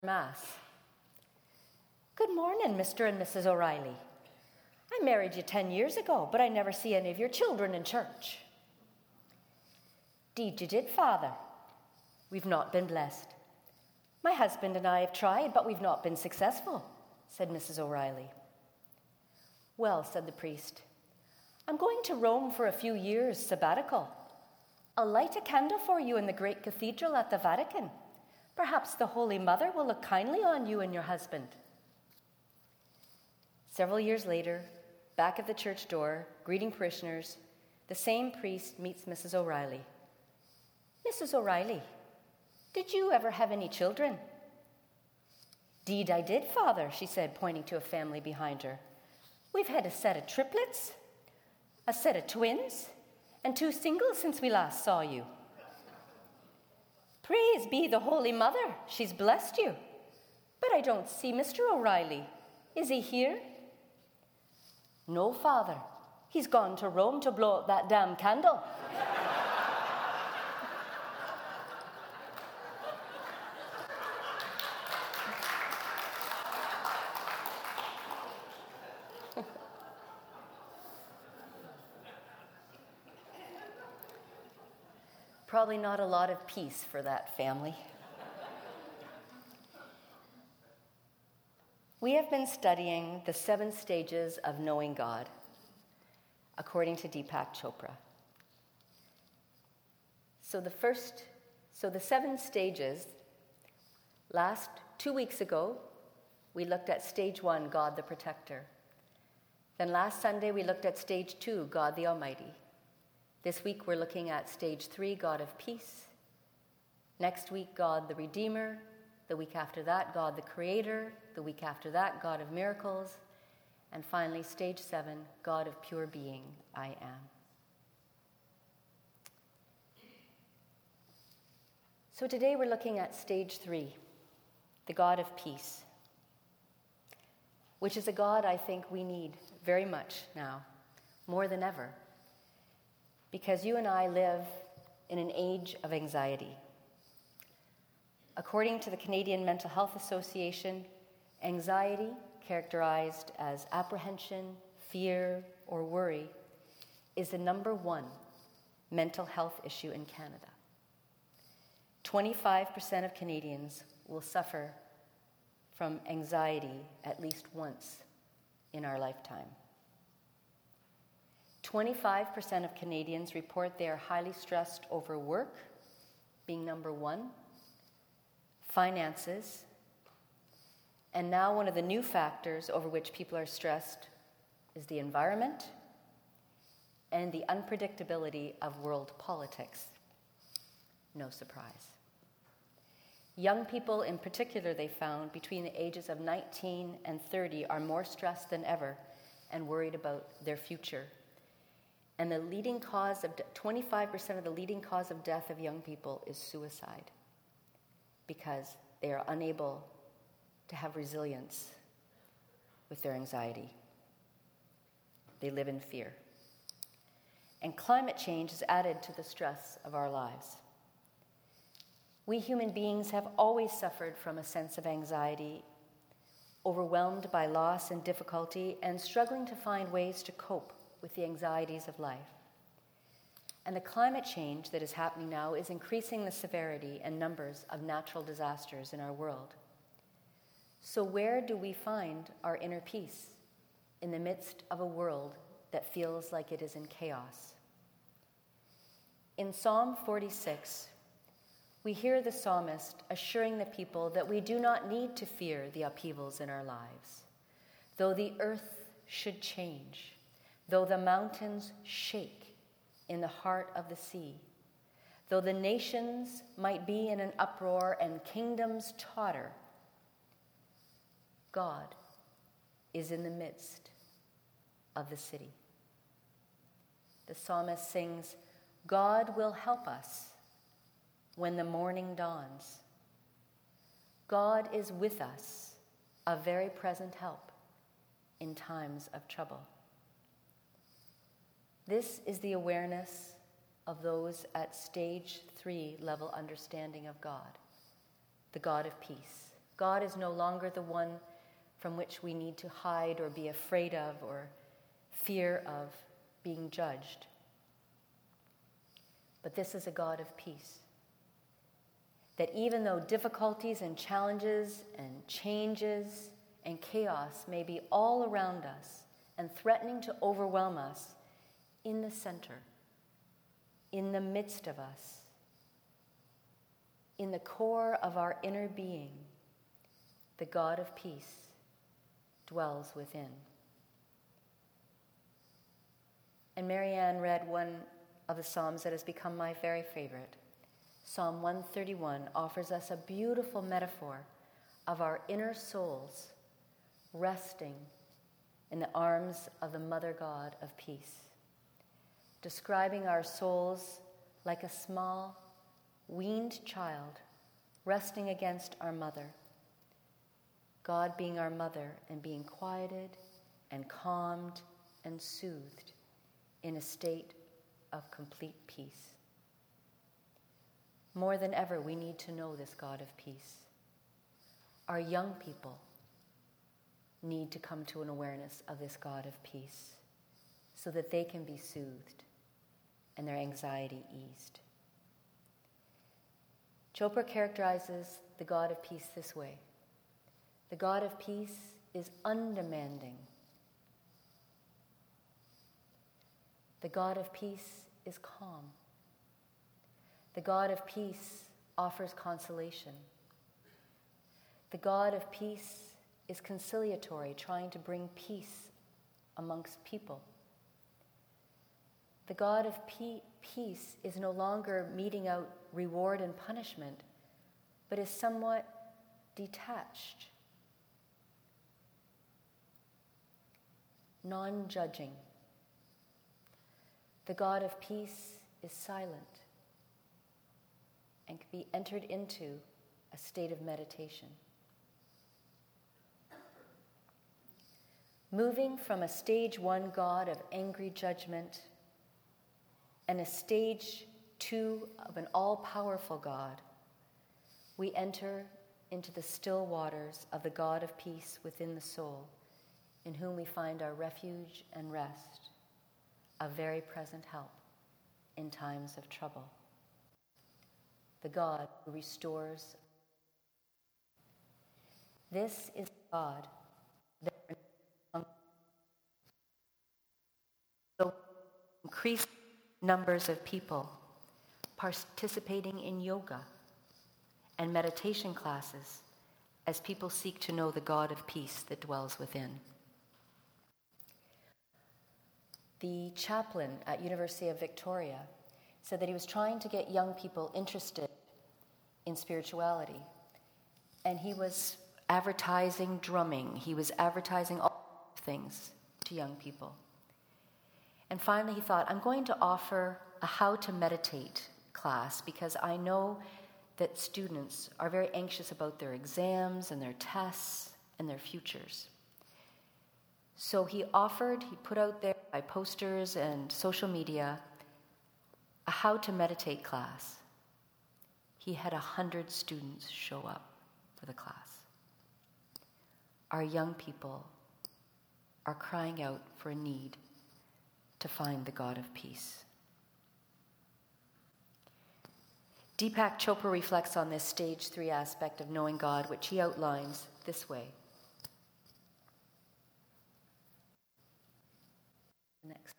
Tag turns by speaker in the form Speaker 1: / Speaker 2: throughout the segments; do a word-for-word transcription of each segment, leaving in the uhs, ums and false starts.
Speaker 1: Mass. Good morning, Mister and Missus O'Reilly. I married you ten years ago, but I never see any of your children in church. Deed you did, Father. We've not been blessed. My husband and I have tried, but we've not been successful, said Missus O'Reilly. Well, said the priest, I'm going to Rome for a few years sabbatical. I'll light a candle for you in the great cathedral at the Vatican. Perhaps the Holy Mother will look kindly on you and your husband. Several years later, back at the church door, greeting parishioners, the same priest meets Missus O'Reilly. Missus O'Reilly, did you ever have any children? Deed I did, Father, she said, pointing to a family behind her. We've had a set of triplets, a set of twins, and two singles since we last saw you. Praise be the Holy Mother, she's blessed you. But I don't see Mister O'Reilly. Is he here? No, Father. He's gone to Rome to blow out that damn candle. Probably not a lot of peace for that family. We have been studying the seven stages of knowing God, according to Deepak Chopra. So the first, so the seven stages, last two weeks ago, we looked at stage one, God the Protector. Then last Sunday, we looked at stage two, God the Almighty. This week, we're looking at stage three, God of Peace. Next week, God the Redeemer. The week after that, God the Creator. The week after that, God of Miracles. And finally, stage seven, God of Pure Being, I am. So today we're looking at stage three, the God of Peace, which is a God I think we need very much now, more than ever. Because you and I live in an age of anxiety. According to the Canadian Mental Health Association, anxiety, characterized as apprehension, fear, or worry, is the number one mental health issue in Canada. twenty-five percent of Canadians will suffer from anxiety at least once in our lifetime. twenty-five percent of Canadians report they are highly stressed over work, being number one, finances, and now one of the new factors over which people are stressed is the environment and the unpredictability of world politics. No surprise. Young people in particular, they found, between the ages of nineteen and thirty are more stressed than ever and worried about their future. And the leading cause of, de- twenty-five percent of the leading cause of death of young people is suicide because they are unable to have resilience with their anxiety. They live in fear. And climate change is added to the stress of our lives. We human beings have always suffered from a sense of anxiety, overwhelmed by loss and difficulty, and struggling to find ways to cope with the anxieties of life. And the climate change that is happening now is increasing the severity and numbers of natural disasters in our world. So where do we find our inner peace in the midst of a world that feels like it is in chaos? In Psalm forty-six, we hear the psalmist assuring the people that we do not need to fear the upheavals in our lives. Though the earth should change, though the mountains shake in the heart of the sea, though the nations might be in an uproar and kingdoms totter, God is in the midst of the city. The psalmist sings, God will help us when the morning dawns. God is with us, a very present help in times of trouble. This is the awareness of those at stage three level understanding of God, the God of peace. God is no longer the one from which we need to hide or be afraid of or fear of being judged. But this is a God of peace. That even though difficulties and challenges and changes and chaos may be all around us and threatening to overwhelm us, in the center, in the midst of us, in the core of our inner being, the God of peace dwells within. And Marianne read one of the Psalms that has become my very favorite. Psalm one thirty-one offers us a beautiful metaphor of our inner souls resting in the arms of the Mother God of peace, describing our souls like a small, weaned child resting against our mother, God being our mother and being quieted and calmed and soothed in a state of complete peace. More than ever, we need to know this God of peace. Our young people need to come to an awareness of this God of peace so that they can be soothed and their anxiety eased. Chopra characterizes the God of peace this way. The God of peace is undemanding. The God of peace is calm. The God of peace offers consolation. The God of peace is conciliatory, trying to bring peace amongst people. The God of pe- peace is no longer meting out reward and punishment, but is somewhat detached, non-judging. The God of peace is silent and can be entered into a state of meditation. Moving from a stage one God of angry judgment and a stage two of an all-powerful God, we enter into the still waters of the God of peace within the soul, in whom we find our refuge and rest, a very present help in times of trouble. The God who restores. This is God that so increased numbers of people participating in yoga and meditation classes as people seek to know the God of peace that dwells within. The chaplain at University of Victoria said that he was trying to get young people interested in spirituality. And he was advertising drumming. He was advertising all things to young people. And finally he thought, I'm going to offer a how to meditate class because I know that students are very anxious about their exams and their tests and their futures. So he offered, he put out there by posters and social media, a how to meditate class. He had a hundred students show up for the class. Our young people are crying out for a need to find the God of peace. Deepak Chopra reflects on this stage three aspect of knowing God, which he outlines this way. Next.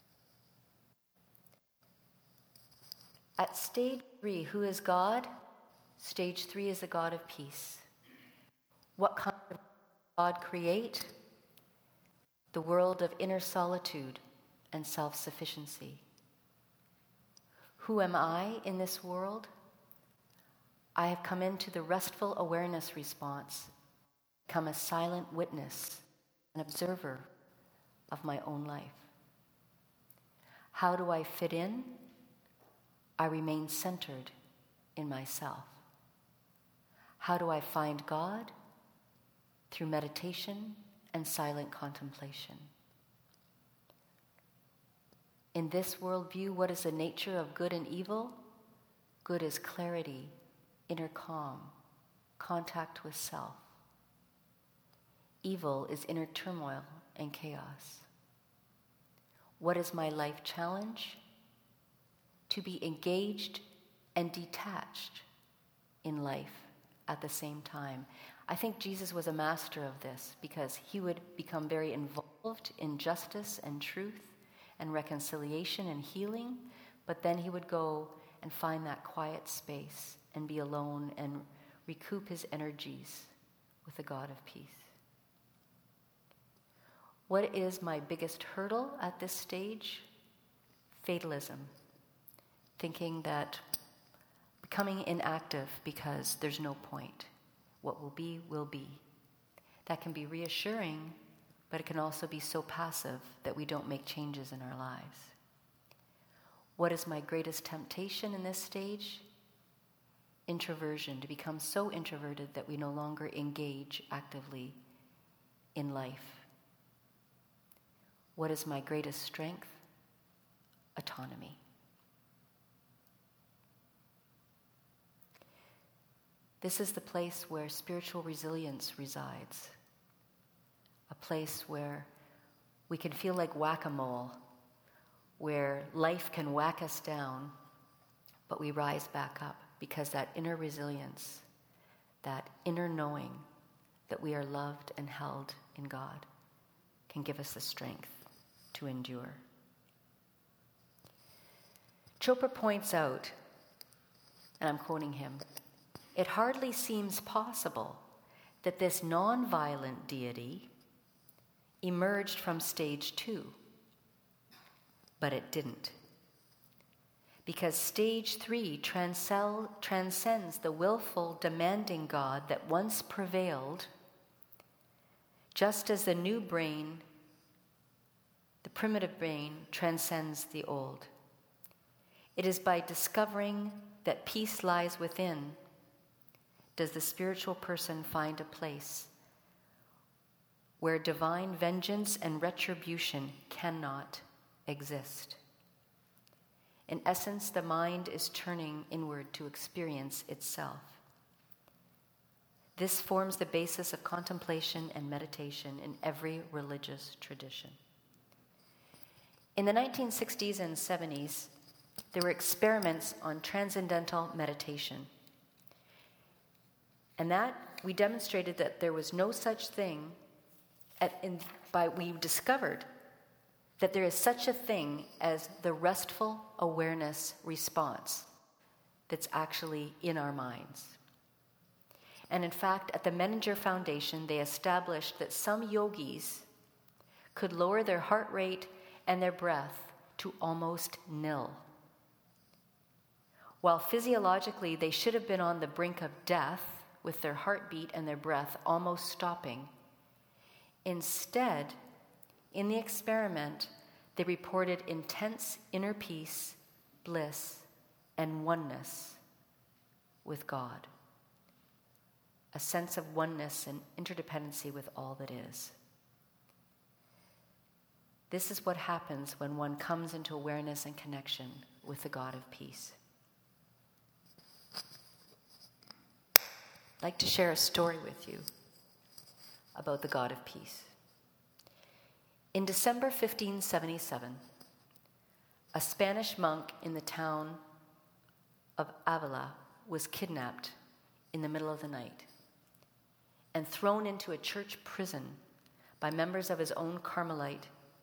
Speaker 1: At stage three, who is God? Stage three is the God of peace. What kind of God create? The world of inner solitude and self-sufficiency. Who am I in this world? I have come into the restful awareness response, become a silent witness, an observer of my own life. How do I fit in? I remain centered in myself. How do I find God? Through meditation and silent contemplation. In this worldview, what is the nature of good and evil? Good is clarity, inner calm, contact with self. Evil is inner turmoil and chaos. What is my life challenge? To be engaged and detached in life at the same time. I think Jesus was a master of this because he would become very involved in justice and truth and reconciliation and healing, but then he would go and find that quiet space and be alone and recoup his energies with the God of peace. What is my biggest hurdle at this stage? Fatalism. Thinking that becoming inactive because there's no point. What will be, will be. That can be reassuring, but it can also be so passive that we don't make changes in our lives. What is my greatest temptation in this stage? Introversion, to become so introverted that we no longer engage actively in life. What is my greatest strength? Autonomy. This is the place where spiritual resilience resides. A place where we can feel like whack-a-mole, where life can whack us down, but we rise back up because that inner resilience, that inner knowing that we are loved and held in God can give us the strength to endure. Chopra points out, and I'm quoting him, "It hardly seems possible that this non-violent deity emerged from stage two, but it didn't. Because stage three transcel, transcends the willful, demanding God that once prevailed, just as the new brain, the primitive brain, transcends the old. It is by discovering that peace lies within does the spiritual person find a place where divine vengeance and retribution cannot exist. In essence, the mind is turning inward to experience itself. This forms the basis of contemplation and meditation in every religious tradition." In the nineteen sixties and seventies, there were experiments on transcendental meditation. And that, we demonstrated that there was no such thing, at, in, by, we discovered that there is such a thing as the restful awareness response that's actually in our minds. And in fact, at the Menninger Foundation, they established that some yogis could lower their heart rate and their breath to almost nil. While physiologically they should have been on the brink of death with their heartbeat and their breath almost stopping, instead, in the experiment, they reported intense inner peace, bliss, and oneness with God. A sense of oneness and interdependency with all that is. This is what happens when one comes into awareness and connection with the God of peace. I'd like to share a story with you about the God of peace. In December fifteen seventy-seven, a Spanish monk in the town of Avila was kidnapped in the middle of the night and thrown into a church prison by members of his own Carmelite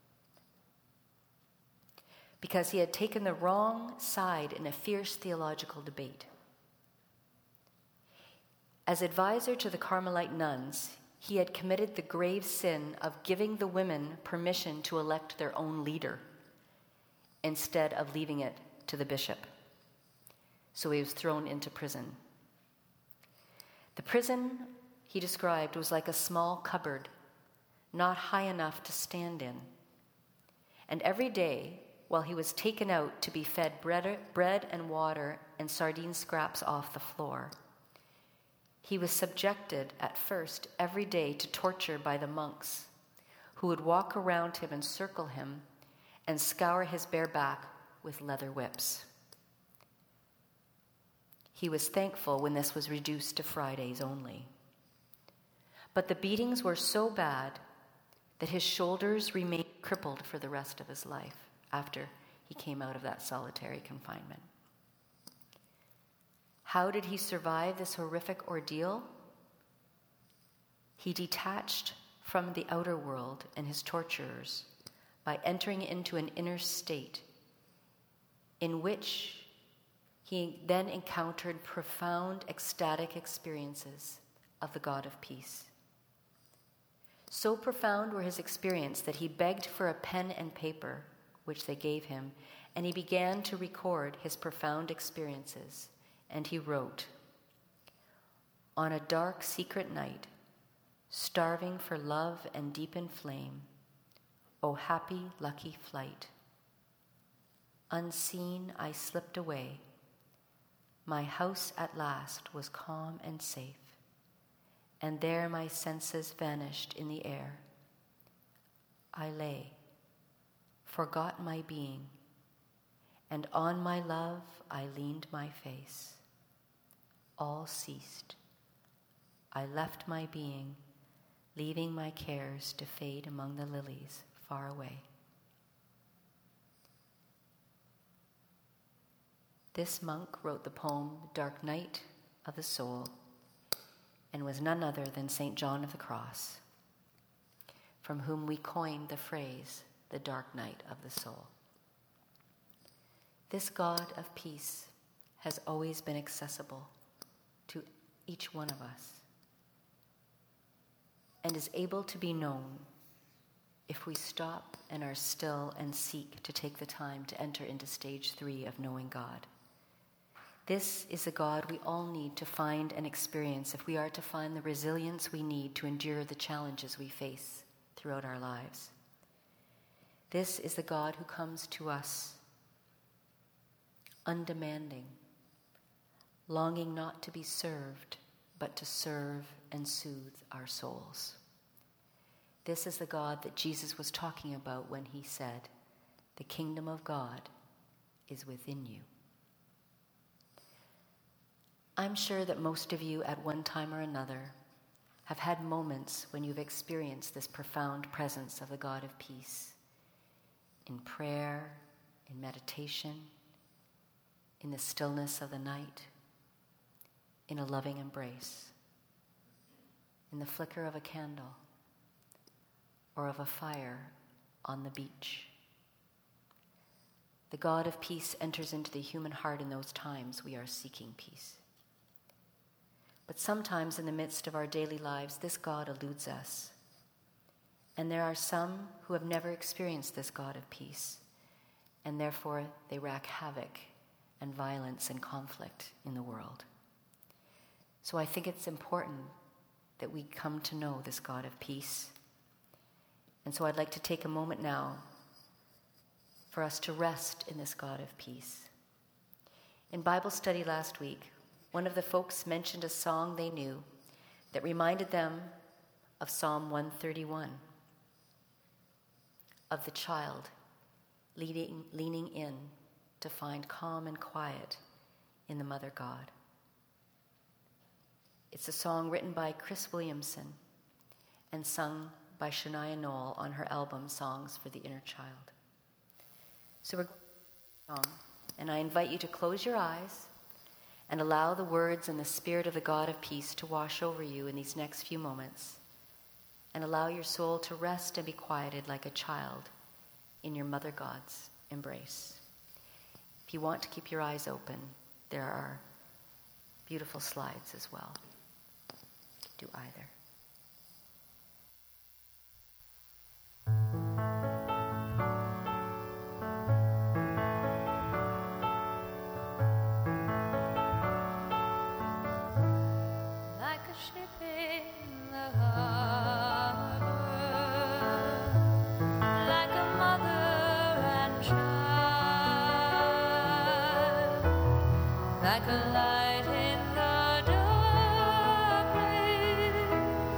Speaker 1: because he had taken the wrong side in a fierce theological debate. As advisor to the Carmelite nuns, he had committed the grave sin of giving the women permission to elect their own leader instead of leaving it to the bishop. So he was thrown into prison. The prison, he described, was like a small cupboard, not high enough to stand in. And every day, while he was taken out to be fed bread, bread and water and sardine scraps off the floor, he was subjected at first every day to torture by the monks, who would walk around him and circle him and scour his bare back with leather whips. He was thankful when this was reduced to Fridays only. But the beatings were so bad that his shoulders remained crippled for the rest of his life after he came out of that solitary confinement. How did he survive this horrific ordeal? He detached from the outer world and his torturers by entering into an inner state in which he then encountered profound ecstatic experiences of the God of peace. So profound were his experiences that he begged for a pen and paper, which they gave him, and he began to record his profound experiences. And he wrote, "On a dark, secret night, starving for love and deepened flame, O happy, lucky flight. Unseen, I slipped away. My house at last was calm and safe, and there my senses vanished in the air. I lay, forgot my being, and on my love I leaned my face. All ceased. I left my being, leaving my cares to fade among the lilies far away." This monk wrote the poem Dark Night of the Soul and was none other than Saint John of the Cross, from whom we coined the phrase, the dark night of the soul. This God of peace has always been accessible to each one of us and is able to be known if we stop and are still and seek to take the time to enter into stage three of knowing God. This is a God we all need to find and experience if we are to find the resilience we need to endure the challenges we face throughout our lives. This is the God who comes to us undemanding, longing not to be served, but to serve and soothe our souls. This is the God that Jesus was talking about when he said, "The kingdom of God is within you." I'm sure that most of you at one time or another have had moments when you've experienced this profound presence of the God of peace in prayer, in meditation, in the stillness of the night, in a loving embrace, in the flicker of a candle, or of a fire on the beach. The God of peace enters into the human heart in those times we are seeking peace. But sometimes in the midst of our daily lives, this God eludes us. And there are some who have never experienced this God of peace, and therefore they wreak havoc and violence and conflict in the world. So I think it's important that we come to know this God of peace. And so I'd like to take a moment now for us to rest in this God of peace. In Bible study last week, one of the folks mentioned a song they knew that reminded them of Psalm one thirty-one, of the child leading, leaning in to find calm and quiet in the Mother God. It's a song written by Chris Williamson and sung by Shania Knoll on her album Songs for the Inner Child. So we're going to song, and I invite you to close your eyes and allow the words and the spirit of the God of peace to wash over you in these next few moments, and allow your soul to rest and be quieted like a child in your Mother God's embrace. If you want to keep your eyes open, there are beautiful slides as well. Do either.
Speaker 2: Like a light in the darkness,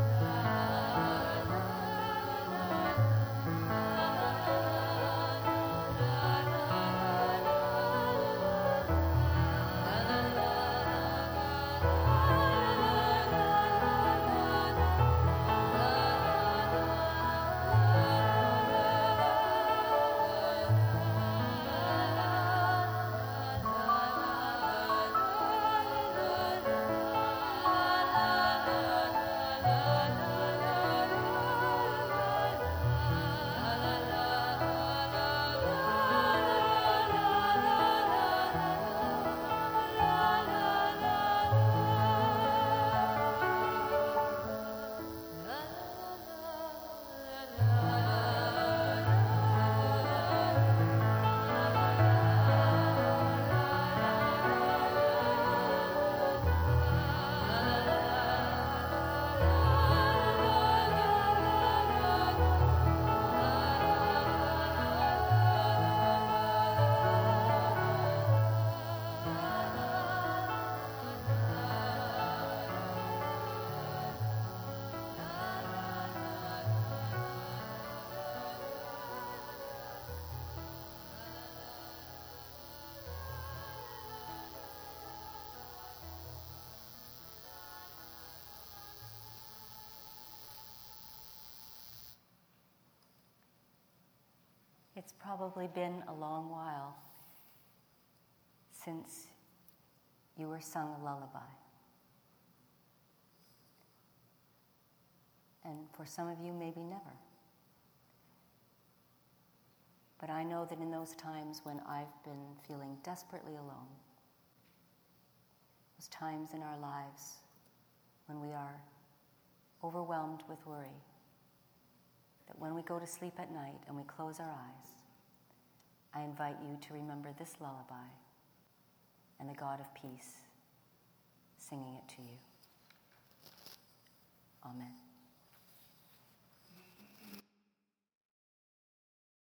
Speaker 1: It's probably been a long while since you were sung a lullaby. And for some of you, maybe never. But I know that in those times when I've been feeling desperately alone, those times in our lives when we are overwhelmed with worry, that when we go to sleep at night and we close our eyes, I invite you to remember this lullaby and the God of peace singing it to you. Amen.